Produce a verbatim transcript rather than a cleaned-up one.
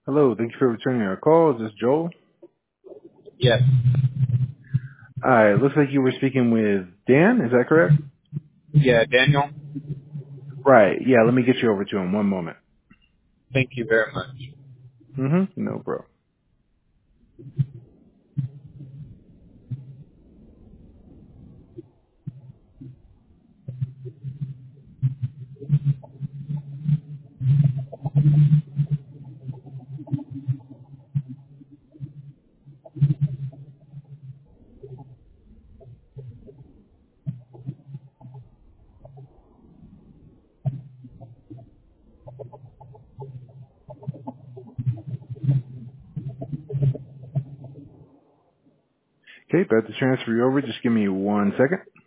Hello, thank you for returning our call. Is this Joel? Yes. Hi, it looks like you were speaking with Dan, is that correct? Yeah, Daniel. Right, yeah, let me get you over to him. One moment. Thank you very much. Mm-hmm, no, bro. Okay, about to transfer you over. Just give me one second.